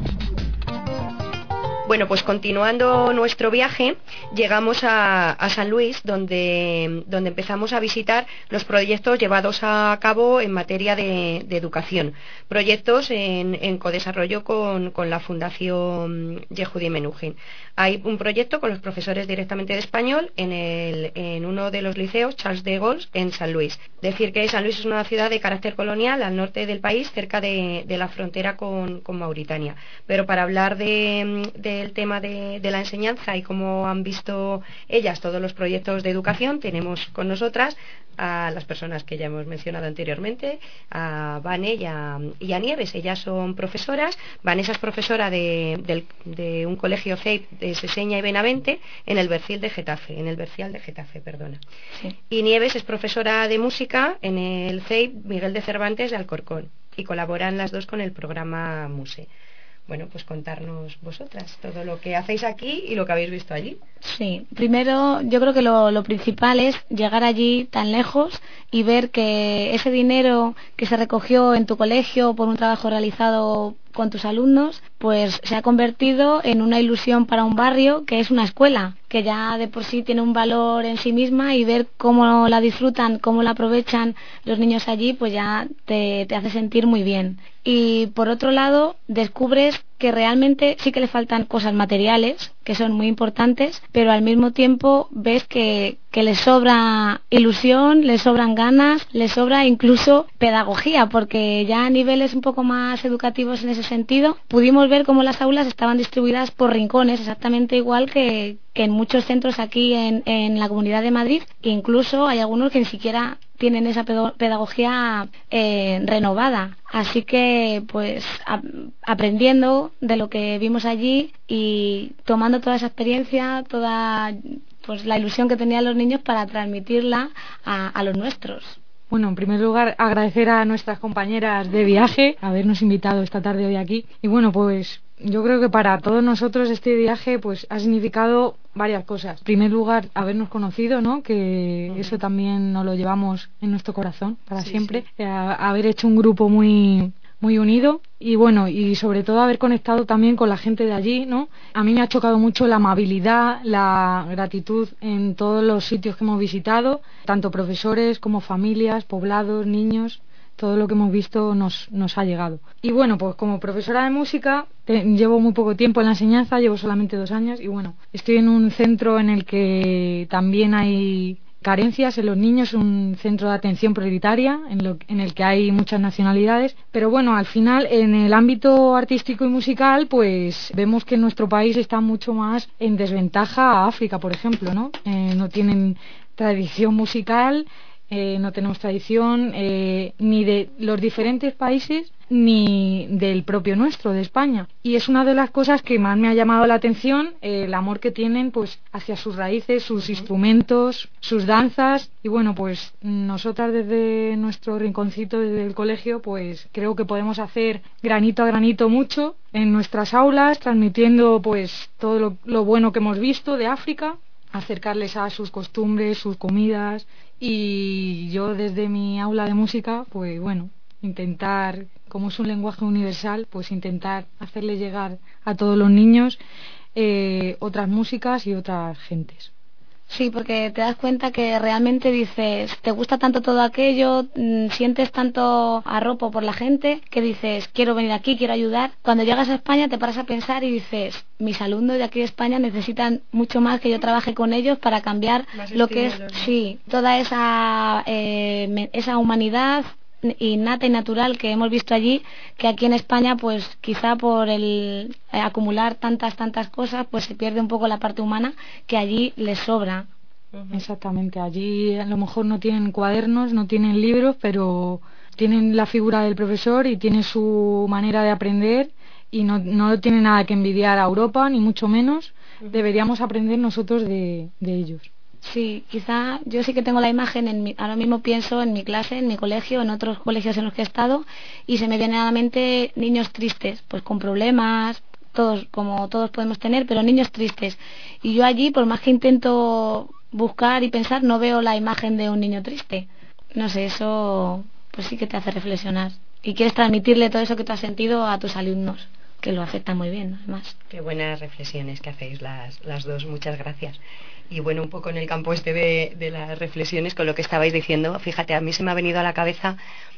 Bueno, pues continuando nuestro viaje, llegamos a San Luis, donde empezamos a visitar los proyectos llevados a cabo en materia de educación. Proyectos en codesarrollo con la Fundación Yehudi Menuhin. Hay un proyecto con los profesores directamente de español en uno de los liceos, Charles de Gaulle, en San Luis. Decir que San Luis es una ciudad de carácter colonial al norte del país, cerca de la frontera con Mauritania. Pero para hablar del tema de la enseñanza y cómo han visto ellas todos los proyectos de educación, tenemos con nosotras a las personas que ya hemos mencionado anteriormente, a Vane y a Nieves. Ellas son profesoras. Vanessa es profesora de un colegio CEIP de Seseña y Benavente en el Bercial de Getafe, Sí. Y Nieves es profesora de música en el CEIP Miguel de Cervantes de Alcorcón, y colaboran las dos con el programa MUSE. Bueno, pues contarnos vosotras todo lo que hacéis aquí y lo que habéis visto allí. Sí, primero yo creo que lo principal es llegar allí tan lejos y ver que ese dinero que se recogió en tu colegio por un trabajo realizado con tus alumnos, pues se ha convertido en una ilusión para un barrio que es una escuela, que ya de por sí tiene un valor en sí misma, y ver cómo la disfrutan, cómo la aprovechan los niños allí, pues ya te hace sentir muy bien. Y por otro lado, descubres que realmente sí que le faltan cosas materiales, que son muy importantes, pero al mismo tiempo ves que les sobra ilusión, les sobran ganas, les sobra incluso pedagogía, porque ya a niveles un poco más educativos en ese sentido, pudimos ver cómo las aulas estaban distribuidas por rincones, exactamente igual que en muchos centros aquí en la Comunidad de Madrid. Incluso hay algunos que ni siquiera tienen esa pedagogía renovada. Así que, pues, aprendiendo de lo que vimos allí y tomando toda esa experiencia, toda pues la ilusión que tenían los niños para transmitirla a los nuestros. Bueno, en primer lugar, agradecer a nuestras compañeras de viaje habernos invitado esta tarde hoy aquí. Y bueno, pues yo creo que para todos nosotros este viaje pues ha significado varias cosas. En primer lugar, habernos conocido, ¿no? Que eso también nos lo llevamos en nuestro corazón para siempre. Sí. Haber hecho un grupo muy unido, y bueno, y sobre todo haber conectado también con la gente de allí, ¿no? A mí me ha chocado mucho la amabilidad, la gratitud en todos los sitios que hemos visitado, tanto profesores como familias, poblados, niños. Todo lo que hemos visto nos ha llegado. Y bueno, pues como profesora de música llevo muy poco tiempo en la enseñanza, llevo solamente 2 años, y bueno, estoy en un centro en el que también hay carencias en los niños, un centro de atención prioritaria en el que hay muchas nacionalidades, pero bueno, al final en el ámbito artístico y musical pues vemos que nuestro país está mucho más en desventaja a África, por ejemplo, ¿no? No tienen tradición musical, no tenemos tradición ni de los diferentes países ni del propio nuestro, de España, y es una de las cosas que más me ha llamado la atención, el amor que tienen pues hacia sus raíces, sus instrumentos, sus danzas. Y bueno, pues nosotras desde nuestro rinconcito, desde el colegio, pues creo que podemos hacer granito a granito mucho en nuestras aulas, transmitiendo pues todo lo bueno que hemos visto de África, acercarles a sus costumbres, sus comidas. Y yo desde mi aula de música, pues bueno, intentar, como es un lenguaje universal, pues intentar hacerle llegar a todos los niños otras músicas y otras gentes. Sí, porque te das cuenta que realmente dices, te gusta tanto todo aquello, sientes tanto arropo por la gente, que dices, quiero venir aquí, quiero ayudar. Cuando llegas a España te paras a pensar y dices, mis alumnos de aquí de España necesitan mucho más que yo trabaje con ellos para cambiar más lo que es, ¿no? Sí, toda esa humanidad innata y natural que hemos visto allí, que aquí en España pues quizá por el acumular tantas cosas pues se pierde un poco la parte humana que allí les sobra. Exactamente, allí a lo mejor no tienen cuadernos, no tienen libros, pero tienen la figura del profesor y tienen su manera de aprender, y no tienen nada que envidiar a Europa, ni mucho menos. Deberíamos aprender nosotros de ellos. Sí, quizá yo sí que tengo la imagen, ahora mismo pienso en mi clase, en mi colegio, en otros colegios en los que he estado, y se me vienen a la mente niños tristes, pues con problemas, todos, como todos podemos tener, pero niños tristes. Y yo allí, por más que intento buscar y pensar, no veo la imagen de un niño triste. No sé, eso pues sí que te hace reflexionar. Y quieres transmitirle todo eso que tú has sentido a tus alumnos, que lo afecta muy bien, además. Qué buenas reflexiones que hacéis las dos, muchas gracias. Y bueno, un poco en el campo de las reflexiones con lo que estabais diciendo, fíjate, a mí se me ha venido a la cabeza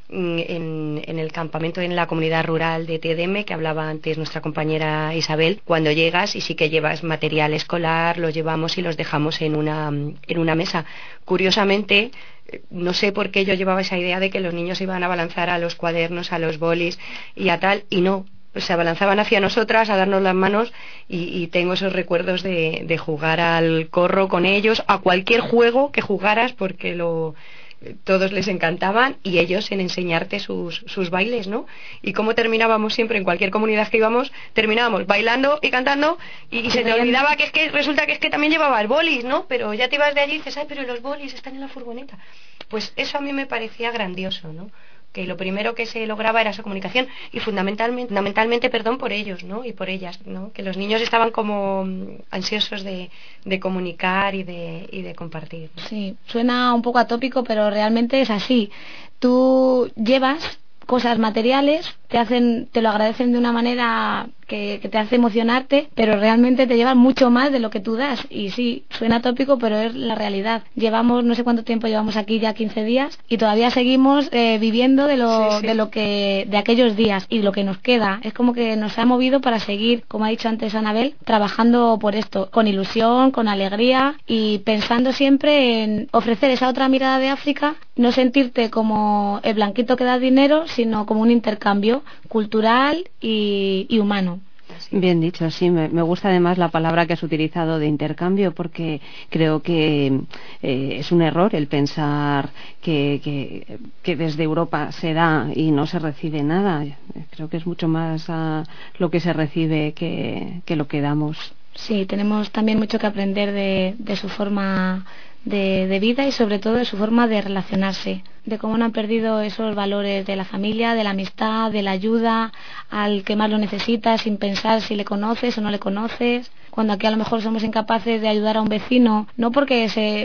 en el campamento en la comunidad rural de TDM, que hablaba antes nuestra compañera Isabel, cuando llegas y sí que llevas material escolar, lo llevamos y los dejamos en una mesa. Curiosamente, no sé por qué yo llevaba esa idea de que los niños iban a balanzar a los cuadernos, a los bolis y a tal, y no. Pues se abalanzaban hacia nosotras a darnos las manos, y tengo esos recuerdos de jugar al corro con ellos, a cualquier juego que jugaras, porque todos les encantaban, y ellos en enseñarte sus bailes, ¿no? Y cómo terminábamos siempre en cualquier comunidad que íbamos, terminábamos bailando y cantando, y se te olvidaba que es que resulta que es que también llevaba el bolis, ¿no? Pero ya te ibas de allí y dices, ay, pero los bolis están en la furgoneta. Pues eso a mí me parecía grandioso, ¿no? Que lo primero que se lograba era esa comunicación, y fundamentalmente por ellos, ¿no? Y por ellas, ¿no? Que los niños estaban como ansiosos de comunicar y de compartir, ¿no? Sí, suena un poco atópico, pero realmente es así. Tú llevas cosas materiales, te lo agradecen de una manera que te hace emocionarte, pero realmente te llevan mucho más de lo que tú das. Y sí, suena tópico, pero es la realidad. Llevamos, no sé cuánto tiempo llevamos aquí, ya 15 días, y todavía seguimos viviendo de aquellos días y lo que nos queda. Es como que nos ha movido para seguir, como ha dicho antes Anabel, trabajando por esto, con ilusión, con alegría y pensando siempre en ofrecer esa otra mirada de África, no sentirte como el blanquito que da dinero, sino como un intercambio cultural y humano. Bien dicho, sí, me gusta además la palabra que has utilizado de intercambio, porque creo que es un error el pensar que desde Europa se da y no se recibe nada. Creo que es mucho más lo que se recibe que lo que damos. Sí, tenemos también mucho que aprender de su forma de vida y sobre todo de su forma de relacionarse, de cómo no han perdido esos valores de la familia, de la amistad, de la ayuda al que más lo necesita, sin pensar si le conoces o no le conoces. Cuando aquí a lo mejor somos incapaces de ayudar a un vecino, no por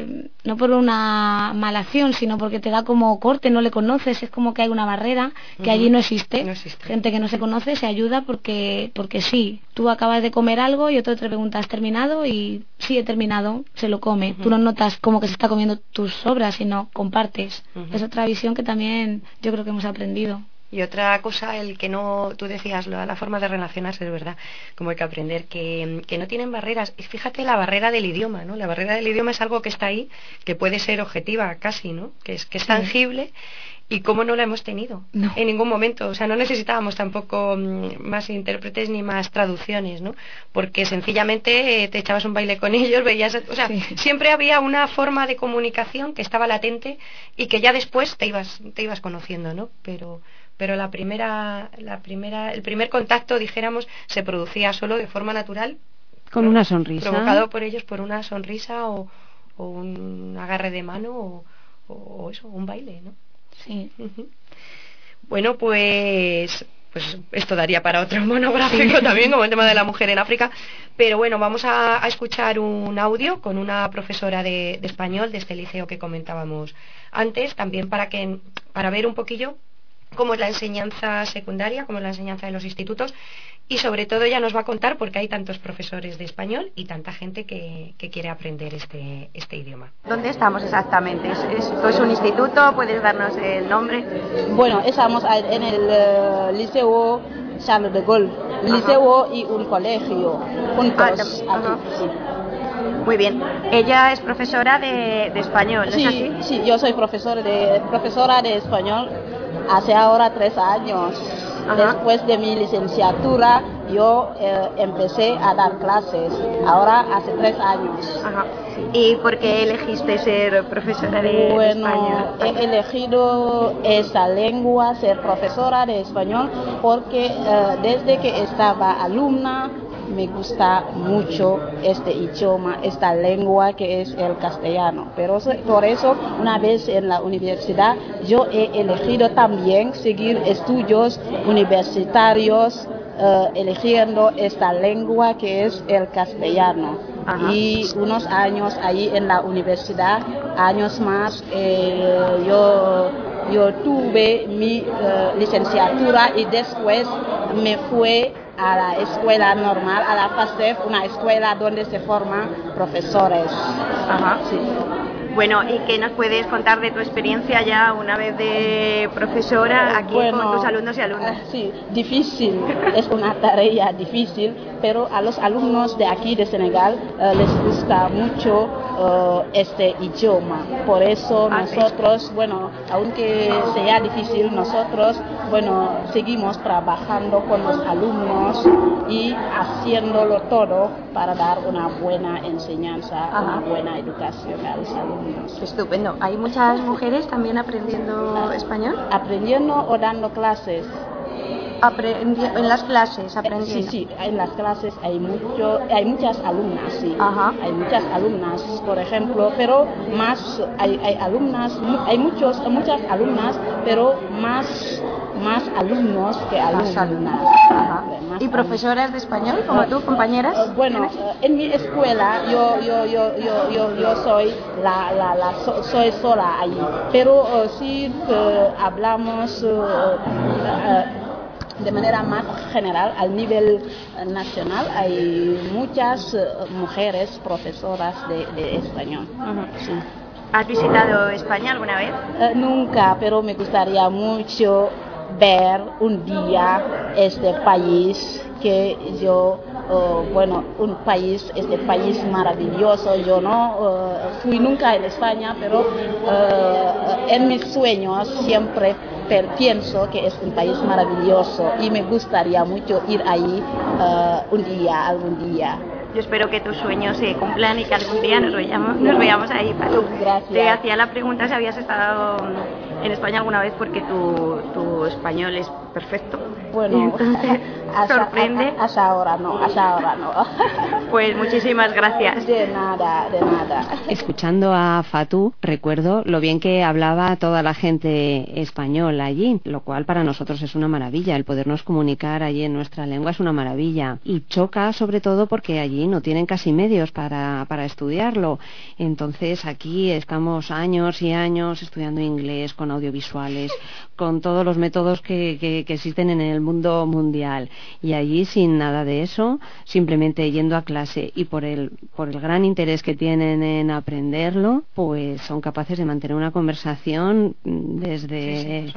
una mala acción, sino porque te da como corte, no le conoces, es como que hay una barrera que allí no existe. Gente que no se conoce se ayuda porque sí. Tú acabas de comer algo y otro te pregunta, ¿has terminado? Y sí, he terminado, se lo come. Tú no notas como que se está comiendo tus sobras, sino compartes. Es otra visión que también yo creo que hemos aprendido. Y otra cosa, tú decías, la forma de relacionarse, es verdad, como hay que aprender, que no tienen barreras. Y fíjate la barrera del idioma, ¿no? La barrera del idioma es algo que está ahí, que puede ser objetiva casi, ¿no? Que es tangible, y cómo no la hemos tenido en ningún momento. O sea, no necesitábamos tampoco más intérpretes ni más traducciones, ¿no? Porque sencillamente te echabas un baile con ellos, veías, o sea, siempre había una forma de comunicación que estaba latente y que ya después te ibas conociendo, ¿no? Pero el primer contacto, dijéramos, se producía solo de forma natural, con una sonrisa, provocado por ellos por una sonrisa o un agarre de mano o eso, un baile, ¿no? Sí. Bueno, pues esto daría para otro monográfico también, como el tema de la mujer en África. Pero bueno, vamos a escuchar un audio con una profesora de español de este liceo que comentábamos antes, también para ver un poquillo cómo es la enseñanza secundaria, cómo es la enseñanza de los institutos, y sobre todo ella nos va a contar por qué hay tantos profesores de español y tanta gente que quiere aprender este idioma. ¿Dónde estamos exactamente? ¿Esto es un instituto? ¿Puedes darnos el nombre? Bueno, estamos en el Liceo Charles de Gaulle, liceo y un colegio juntos aquí. Sí. Muy bien. Ella es profesora de español, ¿no es así? Sí, yo soy profesora de español hace ahora 3 años. Después de mi licenciatura yo empecé a dar clases, ahora hace 3 años. ¿Y por qué elegiste ser profesora de español? He elegido esa lengua, ser profesora de español, porque desde que estaba alumna me gusta mucho este idioma, esta lengua que es el castellano. Pero por eso, una vez en la universidad, yo he elegido también seguir estudios universitarios, eligiendo esta lengua que es el castellano. Y unos años ahí en la universidad, años más, yo tuve mi licenciatura y después me fui a la escuela normal, a la FASEF, una escuela donde se forman profesores. Sí. Bueno, ¿y qué nos puedes contar de tu experiencia ya una vez de profesora aquí con tus alumnos y alumnas? Sí, difícil, es una tarea difícil, pero a los alumnos de aquí de Senegal les gusta mucho este idioma. Por eso nosotros, aunque sea difícil, nosotros, seguimos trabajando con los alumnos y haciéndolo todo para dar una buena enseñanza, una buena educación a los alumnos. Estupendo. ¿Hay muchas mujeres también aprendiendo español? ¿Aprendiendo o dando clases? En las clases, aprendiendo. Sí, en las clases hay muchas alumnas, sí. Hay muchas alumnas, por ejemplo, pero más hay alumnas, hay muchas alumnas, pero más más alumnos que alumnas. ¿Y profesoras de español como tú, compañeras? Bueno, en mi escuela yo soy soy sola allí, pero sí hablamos de manera más general al nivel nacional. Hay muchas mujeres profesoras de español. Sí. ¿Has visitado España alguna vez? Nunca, pero me gustaría mucho ver un día este país que yo, este país maravilloso. Yo no fui nunca en España, pero en mis sueños siempre pienso que es un país maravilloso y me gustaría mucho ir ahí algún día. Yo espero que tus sueños se cumplan y que algún día nos veamos ahí. Gracias. Te hacía la pregunta si habías estado en España alguna vez porque tu español es perfecto. Bueno, entonces, sorprende. Hasta ahora no. Pues muchísimas gracias. De nada. Escuchando a Fatou, recuerdo lo bien que hablaba toda la gente española allí, lo cual para nosotros es una maravilla. El podernos comunicar allí en nuestra lengua es una maravilla. Y choca sobre todo porque allí no tienen casi medios para estudiarlo. Entonces aquí estamos años y años estudiando inglés con audiovisuales, con todos los métodos que existen en el mundo mundial. Y allí sin nada de eso, simplemente yendo a clase y por el gran interés que tienen en aprenderlo, pues son capaces de mantener una conversación desde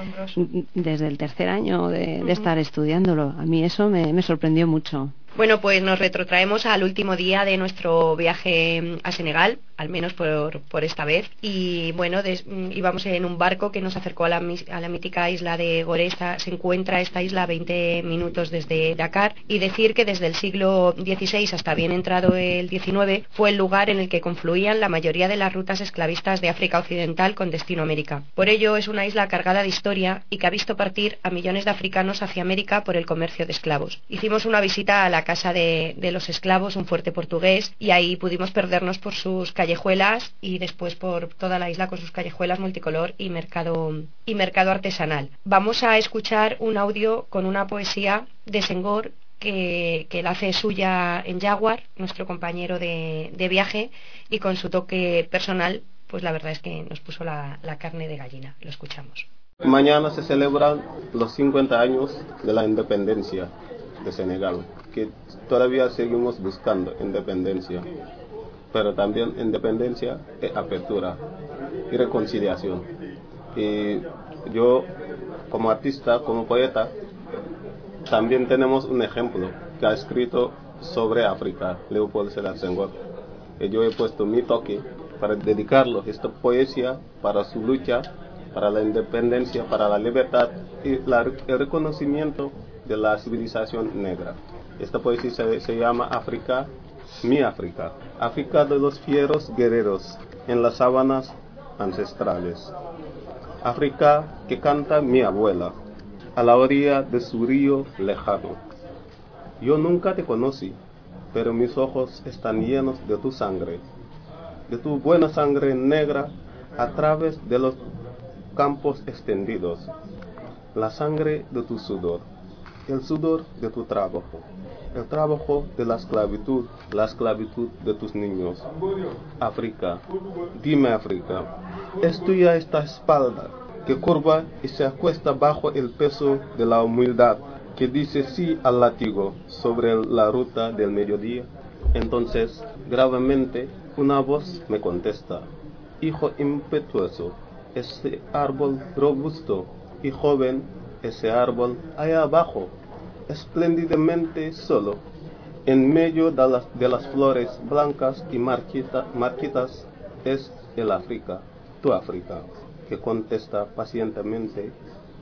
el tercer año de estar estudiándolo. A mí eso me sorprendió mucho. Bueno, pues nos retrotraemos al último día de nuestro viaje a Senegal, al menos por esta vez. Y bueno, íbamos en un barco que nos acercó a la mítica isla de Gorée. Se encuentra esta isla a 20 minutos desde Dakar. Y decir que desde el siglo XVI hasta bien entrado el XIX fue el lugar en el que confluían la mayoría de las rutas esclavistas de África Occidental con destino a América. Por ello es una isla cargada de historia y que ha visto partir a millones de africanos hacia América por el comercio de esclavos. Hicimos una visita a la casa de los esclavos, un fuerte portugués, y ahí pudimos perdernos por sus callejuelas y después por toda la isla con sus callejuelas multicolor y mercado artesanal. Vamos a escuchar un audio con una poesía de Senghor que la hace suya en Jaguar, nuestro compañero de viaje, y con su toque personal, pues la verdad es que nos puso la carne de gallina. Lo escuchamos. Mañana se celebran los 50 años de la independencia de Senegal, que todavía seguimos buscando independencia, pero también independencia es apertura y reconciliación. Y yo, como artista, como poeta, también tenemos un ejemplo que ha escrito sobre África, Léopold Sédar Senghor. Y yo he puesto mi toque para dedicarlo esta poesía para su lucha, para la independencia, para la libertad y el reconocimiento de la civilización negra. Esta poesía se llama África, mi África. África de los fieros guerreros en las sabanas ancestrales. África que canta mi abuela a la orilla de su río lejano. Yo nunca te conocí, pero mis ojos están llenos de tu sangre, de tu buena sangre negra a través de los campos extendidos, la sangre de tu sudor, el sudor de tu trabajo, el trabajo de la esclavitud de tus niños. África, dime África, ¿es tuya esta espalda que curva y se acuesta bajo el peso de la humildad, que dice sí al látigo sobre la ruta del mediodía? Entonces, gravemente, una voz me contesta: hijo impetuoso, ese árbol robusto y joven, ese árbol allá abajo, espléndidamente solo, en medio de las flores blancas y marchitas, es el África, tu África, que contesta pacientemente,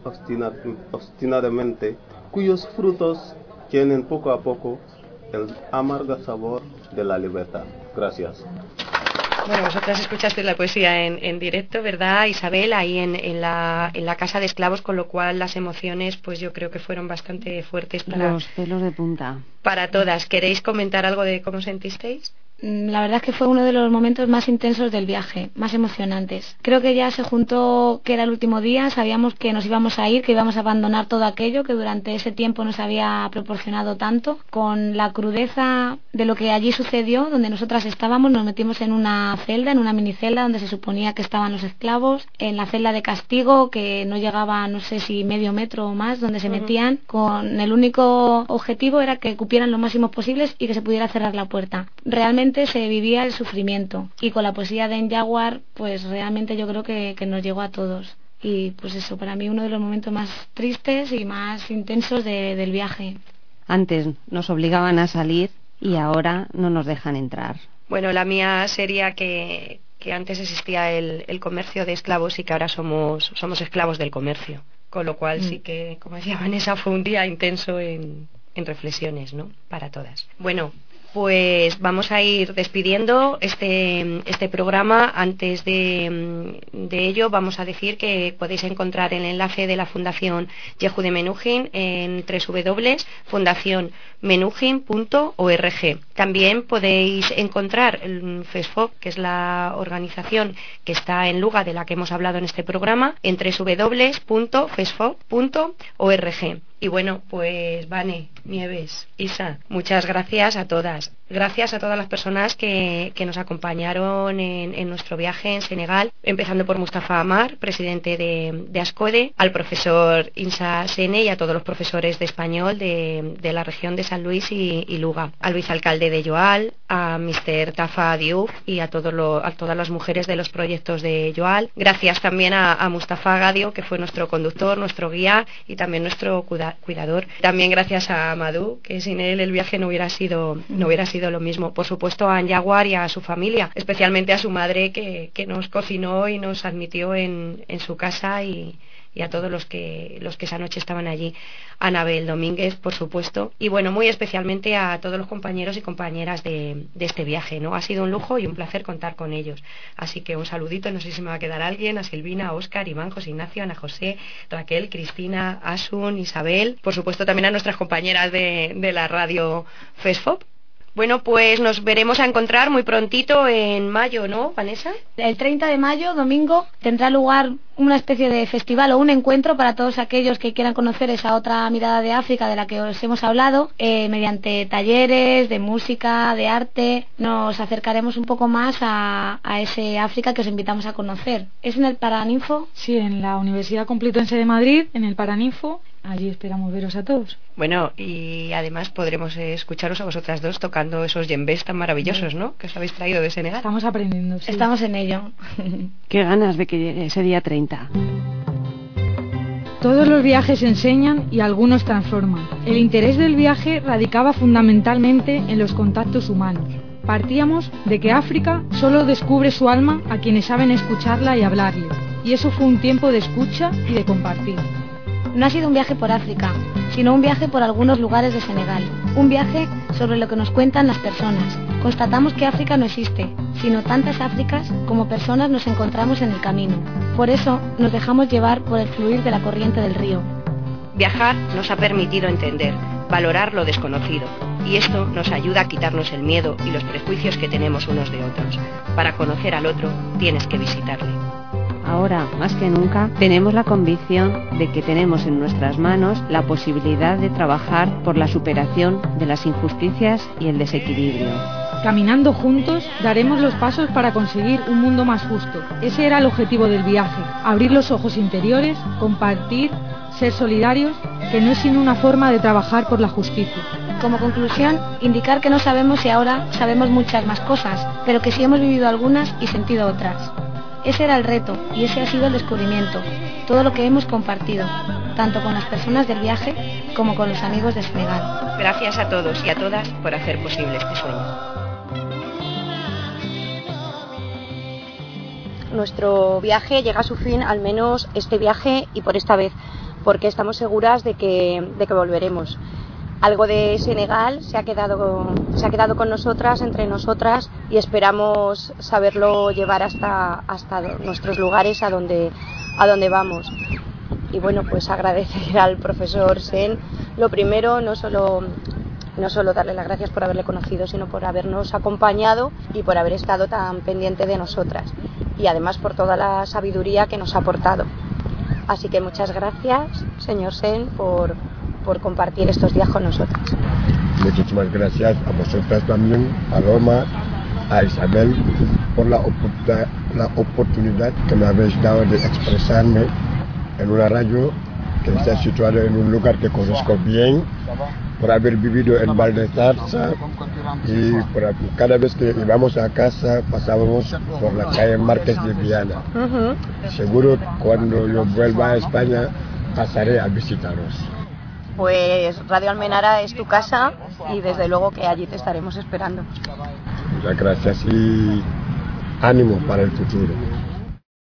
obstinadamente, cuyos frutos tienen poco a poco el amargo sabor de la libertad. Gracias. Bueno, vosotras escuchasteis la poesía en directo, ¿verdad, Isabel? Ahí en la casa de esclavos, con lo cual las emociones, pues yo creo que fueron bastante fuertes para... Los pelos de punta. Para todas. ¿Queréis comentar algo de cómo sentisteis? La verdad es que fue uno de los momentos más intensos del viaje, más emocionantes. Creo que ya se juntó que era el último día, sabíamos que nos íbamos a ir, que íbamos a abandonar todo aquello que durante ese tiempo nos había proporcionado tanto. Con la crudeza de lo que allí sucedió, donde nosotras estábamos, nos metimos en una celda, en una minicelda donde se suponía que estaban los esclavos, en la celda de castigo que no llegaba, no sé si medio metro o más, donde se metían, con el único objetivo era que cupieran lo máximo posibles y que se pudiera cerrar la puerta. Realmente se vivía el sufrimiento, y con la poesía de N'Jawar pues realmente yo creo que nos llegó a todos, y pues eso, para mí uno de los momentos más tristes y más intensos del viaje. Antes nos obligaban a salir y ahora no nos dejan entrar. Bueno, la mía sería que antes existía el comercio de esclavos y que ahora somos esclavos del comercio, con lo cual sí que, como decía Vanessa, fue un día intenso en reflexiones, ¿no?, para todas. Bueno, pues vamos a ir despidiendo este programa. Antes de ello vamos a decir que podéis encontrar el enlace de la Fundación Yehudi Menuhin en www.fundacionmenuhin.org. También podéis encontrar el FESFOP, que es la organización que está en Luga, de la que hemos hablado en este programa, en www.fesfop.org. Y bueno, pues Vane, Nieves, Isa, muchas gracias a todas. Gracias a todas las personas que nos acompañaron en nuestro viaje en Senegal, empezando por Mustafa Amar, presidente de ASCODE, al profesor Insa Sene y a todos los profesores de español de la región de San Luis y Luga, al vicealcalde de Yoal, a Mr. Tafa Diouf y a todas las mujeres de los proyectos de Yoal. Gracias también a Mustafa Gadio, que fue nuestro conductor, nuestro guía y también nuestro cuidador. También gracias a Amadou, que sin él el viaje no hubiera sido lo mismo. Por supuesto a N'Jawar y a su familia, especialmente a su madre que nos cocinó y nos admitió en su casa, y a todos los que esa noche estaban allí. A Anabel Domínguez, por supuesto, y bueno, muy especialmente a todos los compañeros y compañeras de este viaje, ¿no? Ha sido un lujo y un placer contar con ellos. Así que un saludito, no sé si me va a quedar alguien, a Silvina, a Óscar, Iván, José Ignacio, Ana José, Raquel, Cristina, Asun, Isabel, por supuesto también a nuestras compañeras de la radio FESFOP. Bueno, pues nos veremos a encontrar muy prontito en mayo, ¿no, Vanessa? El 30 de mayo, domingo, tendrá lugar una especie de festival o un encuentro para todos aquellos que quieran conocer esa otra mirada de África de la que os hemos hablado, mediante talleres de música, de arte. Nos acercaremos un poco más a ese África que os invitamos a conocer. ¿Es en el Paraninfo? Sí, en la Universidad Complutense de Madrid, en el Paraninfo. Allí esperamos veros a todos. Bueno, y además podremos escucharos a vosotras dos tocando esos djembés tan maravillosos, ¿no?, que os habéis traído de Senegal. Estamos aprendiendo, sí. Estamos en ello. Qué ganas de que llegue ese día 30. Todos los viajes enseñan y algunos transforman. El interés del viaje radicaba fundamentalmente en los contactos humanos. Partíamos de que África solo descubre su alma a quienes saben escucharla y hablarle. Y eso fue un tiempo de escucha y de compartir. No ha sido un viaje por África, sino un viaje por algunos lugares de Senegal. Un viaje sobre lo que nos cuentan las personas. Constatamos que África no existe, sino tantas Áfricas como personas nos encontramos en el camino. Por eso nos dejamos llevar por el fluir de la corriente del río. Viajar nos ha permitido entender, valorar lo desconocido, y esto nos ayuda a quitarnos el miedo y los prejuicios que tenemos unos de otros. Para conocer al otro, tienes que visitarle. Ahora, más que nunca, tenemos la convicción de que tenemos en nuestras manos la posibilidad de trabajar por la superación de las injusticias y el desequilibrio. Caminando juntos, daremos los pasos para conseguir un mundo más justo. Ese era el objetivo del viaje, abrir los ojos interiores, compartir, ser solidarios, que no es sino una forma de trabajar por la justicia. Como conclusión, indicar que no sabemos si ahora sabemos muchas más cosas, pero que sí hemos vivido algunas y sentido otras. Ese era el reto y ese ha sido el descubrimiento, todo lo que hemos compartido, tanto con las personas del viaje como con los amigos de Senegal. Gracias a todos y a todas por hacer posible este sueño. Nuestro viaje llega a su fin, al menos este viaje y por esta vez, porque estamos seguras de que volveremos. Algo de Senegal se ha quedado con nosotras, entre nosotras, y esperamos saberlo llevar hasta nuestros lugares a donde vamos. Y bueno, pues agradecer al profesor Sen, lo primero, no solo no solo darle las gracias por haberle conocido, sino por habernos acompañado y por haber estado tan pendiente de nosotras, y además por toda la sabiduría que nos ha aportado. Así que muchas gracias, señor Sen, por compartir estos días con nosotras. Muchísimas gracias a vosotras también, a Roma, a Isabel, por la oportunidad que me habéis dado de expresarme en una radio que está situada en un lugar que conozco bien, por haber vivido en Val de Zarza, y cada vez que íbamos a casa pasábamos por la calle Márquez de Viana. Seguro cuando yo vuelva a España pasaré a visitaros. Pues Radio Almenara es tu casa y desde luego que allí te estaremos esperando. Muchas gracias y ánimo para el futuro.